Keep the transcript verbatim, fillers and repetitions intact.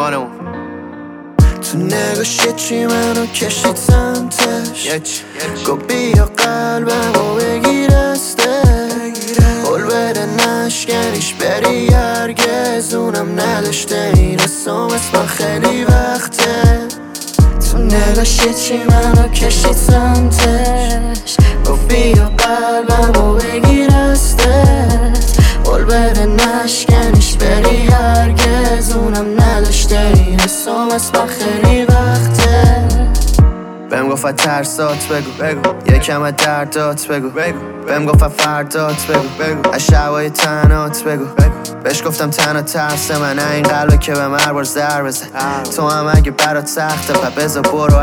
خانمون تو نگاش یه چی منو کشید سمتش، گو بیا قلبمو بگیر استه، قول بده نشکنیش بری هرگز، اونم نداشته این حسام اسم خیلی وقته. تو نگاش یه چی منو کشید سمتش، گو بیا قلبمو بگیر استه، قول بده نشکنیش بری هرگز، اونم نداشته این حسام اسم خیلی وقته. بهم گفت ترسات بگو بگو یکم از دردات بگو بگو بهم گفت فردات بگو بگو از شبای تنات بگو بگو بهش گفتم تنها ترس من این قلبه که به هر بار ضربه زد، تو هم اگه برات سخته پا بذار برو